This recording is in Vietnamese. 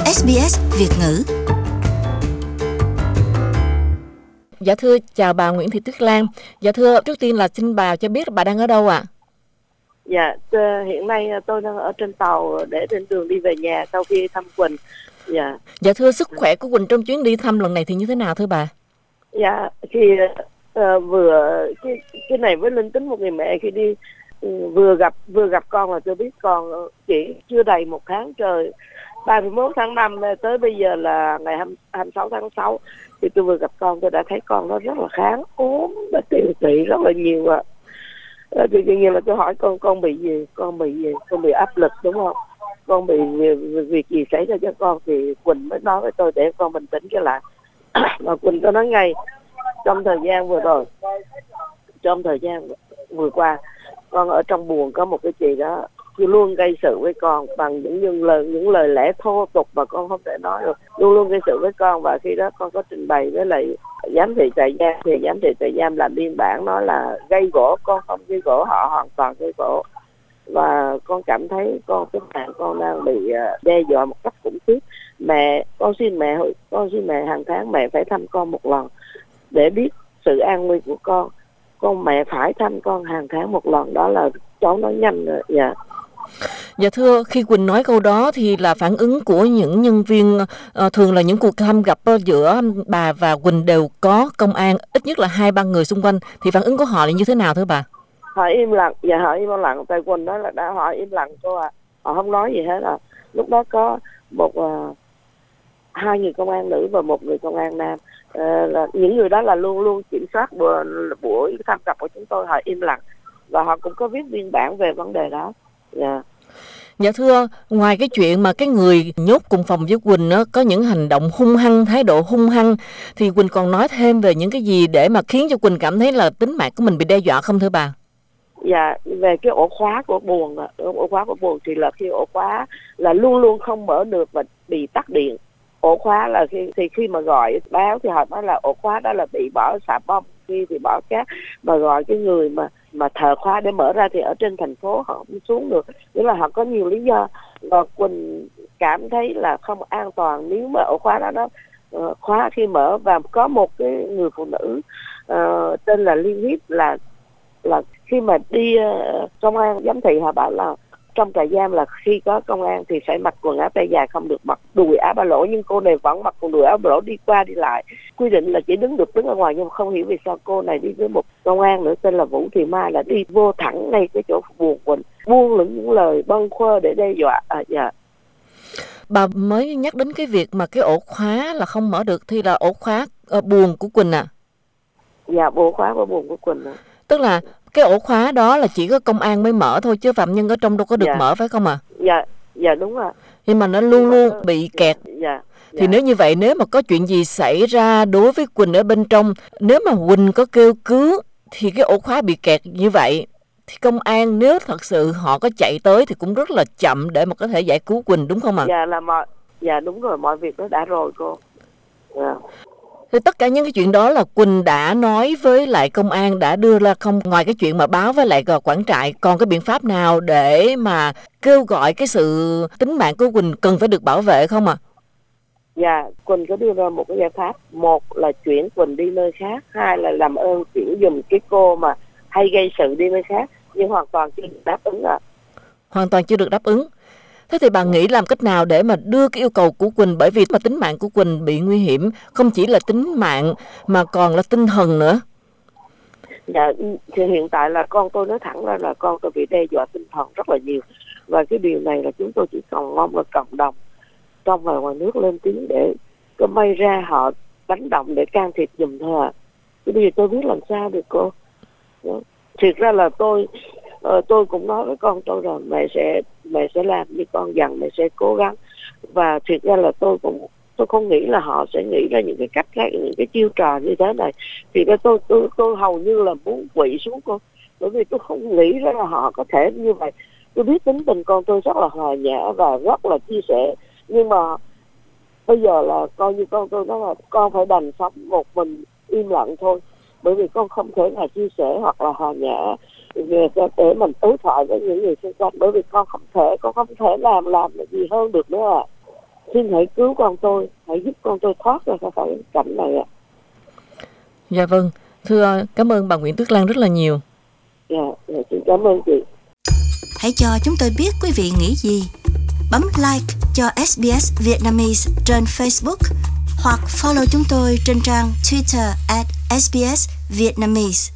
SBS Việt ngữ. Dạ thưa, chào bà Nguyễn Thị Tuyết Lan. Dạ thưa, trước tiên là xin bà cho biết bà đang ở đâu ạ? Dạ, hiện nay tôi đang ở trên tàu để trên đường đi về nhà sau khi thăm Quỳnh. Dạ thưa, sức khỏe của Quỳnh trong chuyến đi thăm lần này thì như thế nào thưa bà? Dạ, khi vừa cái này với linh tính một người mẹ khi đi vừa gặp con là tôi biết con chỉ chưa đầy một tháng trời. 31 tháng 5 tới bây giờ là ngày 26 tháng 6 thì tôi vừa gặp con, tôi đã thấy con nó rất là kháng ốm, đã tiêu tụy rất là nhiều ạ. Thì tự nhiên là tôi hỏi con bị gì, con bị áp lực đúng không, con bị việc gì xảy ra cho con, thì Quỳnh mới nói với tôi để con bình tĩnh trở lại. Và Quỳnh có nói ngay trong thời gian vừa qua con ở trong buồng có một cái chị đó luôn gây sự với con bằng những lời lẽ thô tục mà con không thể nói được, luôn gây sự với con. Và khi đó con có trình bày với lại giám thị trại giam thì giám thị trại giam làm biên bản nói là gây gổ, con không gây gổ, họ hoàn toàn gây gổ. Và con cảm thấy cái mạng con đang bị đe dọa một cách khủng khiếp. Con xin mẹ hàng tháng mẹ phải thăm con một lần để biết sự an nguy của con mẹ phải thăm con hàng tháng một lần. Đó là cháu nói nhanh rồi. Dạ thưa, khi Quỳnh nói câu đó thì là phản ứng của những nhân viên, thường là những cuộc thăm gặp giữa bà và Quỳnh đều có công an, ít nhất là 2-3 người xung quanh, thì phản ứng của họ là như thế nào thưa bà? Họ im lặng, họ im lặng. Tại Quỳnh nói là đã họ im lặng cô ạ. Họ không nói gì hết à. Lúc đó có hai người công an nữ và một người công an nam. Là những người đó là luôn luôn kiểm soát buổi thăm gặp của chúng tôi. Họ im lặng và họ cũng có viết biên bản về vấn đề đó. Dạ thưa, ngoài cái chuyện mà cái người nhốt cùng phòng với Quỳnh có những hành động hung hăng, thái độ hung hăng, thì Quỳnh còn nói thêm về những cái gì để mà khiến cho Quỳnh cảm thấy là tính mạng của mình bị đe dọa không thưa bà? Dạ, về cái ổ khóa của buồng thì là khi ổ khóa là luôn luôn không mở được và bị tắt điện. Ổ khóa là khi mà gọi báo thì họ nói là ổ khóa đó là bị bỏ xà bông, khi thì bỏ cát, mà gọi cái người mà thợ khóa để mở ra thì ở trên thành phố họ không xuống được. Nghĩa là họ có nhiều lý do. Và Quỳnh cảm thấy là không an toàn nếu mà ổ khóa đó nó khóa khi mở. Và có một cái người phụ nữ tên là Liên Hiếp là khi mà đi công an giám thị họ bảo là trong trại giam là khi có công an thì phải mặc quần áo tay dài, không được mặc đùi áo ba lỗ, nhưng cô này vẫn mặc quần đùi áo ba lỗ đi qua đi lại. Quy định là chỉ đứng ở ngoài, nhưng mà không hiểu vì sao cô này đi với một công an nữa tên là Vũ Thị Mai là đi vô thẳng ngay cái chỗ buồng Quỳnh, buông những lời bâng quơ để đe dọa. Bà mới nhắc đến cái việc mà cái ổ khóa là không mở được thì là ổ khóa buồng của Quỳnh à? Dạ, ổ khóa của buồng của Quỳnh. Tức là cái ổ khóa đó là chỉ có công an mới mở thôi chứ phạm nhân ở trong đâu có được mở phải không ạ? Dạ đúng rồi. Nhưng mà nó luôn luôn bị kẹt. Thì nếu như vậy, nếu mà có chuyện gì xảy ra đối với Quỳnh ở bên trong, nếu mà Quỳnh có kêu cứu thì cái ổ khóa bị kẹt như vậy thì công an nếu thật sự họ có chạy tới thì cũng rất là chậm để mà có thể giải cứu Quỳnh, đúng không ạ? Dạ đúng rồi, mọi việc nó đã rồi cô. Thì tất cả những cái chuyện đó là Quỳnh đã nói với lại công an, đã đưa ra không? Ngoài cái chuyện mà báo với lại quản trại, còn cái biện pháp nào để mà kêu gọi cái sự tính mạng của Quỳnh cần phải được bảo vệ không ạ? Dạ, Quỳnh có đưa ra một cái giải pháp. Một là chuyển Quỳnh đi nơi khác, hai là làm ơn chuyển giùm cái cô mà hay gây sự đi nơi khác, nhưng hoàn toàn chưa được đáp ứng ạ. Hoàn toàn chưa được đáp ứng. Thế thì bà nghĩ làm cách nào để mà đưa cái yêu cầu của Quỳnh, bởi vì mà tính mạng của Quỳnh bị nguy hiểm, không chỉ là tính mạng mà còn là tinh thần nữa. Dạ, thì hiện tại là con tôi nói thẳng ra là con tôi bị đe dọa tinh thần rất là nhiều. Và cái điều này là chúng tôi chỉ cần mong là cộng đồng trong và ngoài nước lên tiếng để có may ra họ đánh động để can thiệp giùm thôi ạ. Cái điều tôi biết làm sao được cô. Thiệt ra là tôi cũng nói với con tôi rồi, mẹ sẽ làm như con dặn, mẹ sẽ cố gắng. Và thiệt ra là tôi không nghĩ là họ sẽ nghĩ ra những cái cách khác, những cái chiêu trò như thế này. Thì tôi hầu như là muốn quỵ xuống cô, bởi vì tôi không nghĩ ra là họ có thể như vậy. Tôi biết tính tình con tôi rất là hòa nhã và rất là chia sẻ, nhưng mà bây giờ là coi như con tôi nói là con phải đành sống một mình im lặng thôi, bởi vì con không thể là chia sẻ hoặc là hòa nhã để mình đối thoại với những người xung quanh, bởi vì con không thể làm gì hơn được nữa ạ. Xin hãy cứu con tôi, hãy giúp con tôi thoát ra khỏi cảnh này ạ. Dạ vâng, thưa cảm ơn bà Nguyễn Tuyết Lan rất là nhiều. Dạ, xin cảm ơn chị. Hãy cho chúng tôi biết quý vị nghĩ gì. Bấm like cho SBS Vietnamese trên Facebook hoặc follow chúng tôi trên trang Twitter @SBS Vietnamese.